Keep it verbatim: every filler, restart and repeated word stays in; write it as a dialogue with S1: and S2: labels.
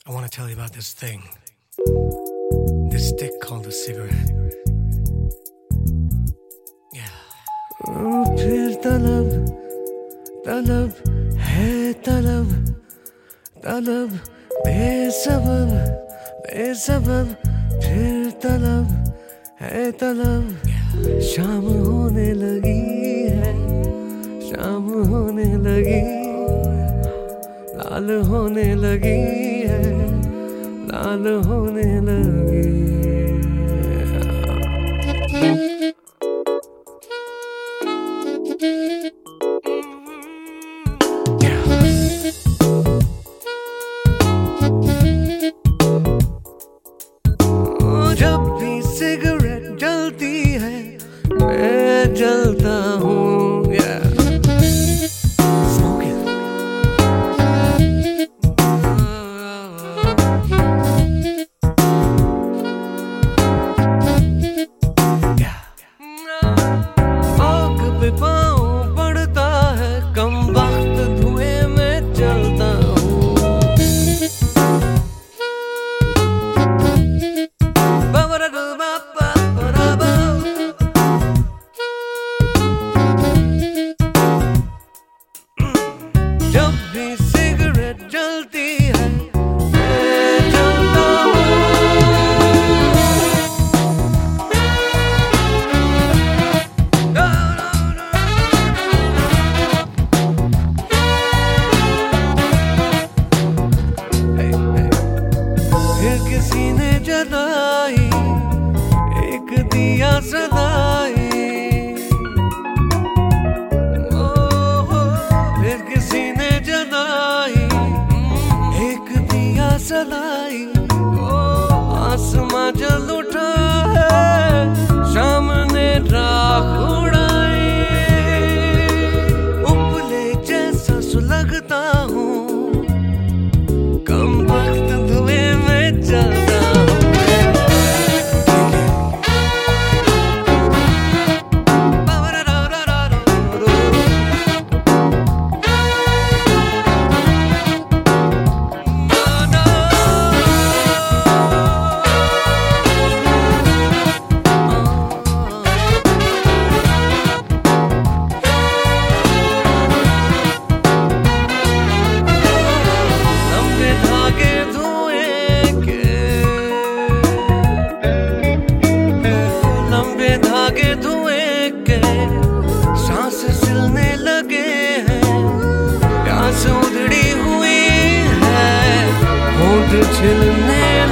S1: I want to tell you about this thing, this stick called a cigarette. Yeah. फिर तलब तलब है तलब तलब बेसबब बेसबब फिर तलब है तलब शाम होने लगी है शाम होने लगी लाल होने लगी है लाल होने लगी जब भी सिगरेट जलती है मैं जलता हूँ पाँव पड़ता है कम वक्त धुएं में चलता हूँ जब भी सिगरेट जलती है मैं जलता किसी ने जलाई एक दिया सदाई फिर किसी ने जलाई एक दिया सदाई आसमां जल उठा है शाम ने राख उड़ाई उपले जैसा सुलगता हूँ कम वक्त धुएं में चलता धागे धुएं के सांस सिलने लगे हैं प्यास उधड़ी हुई है होंठ छिलने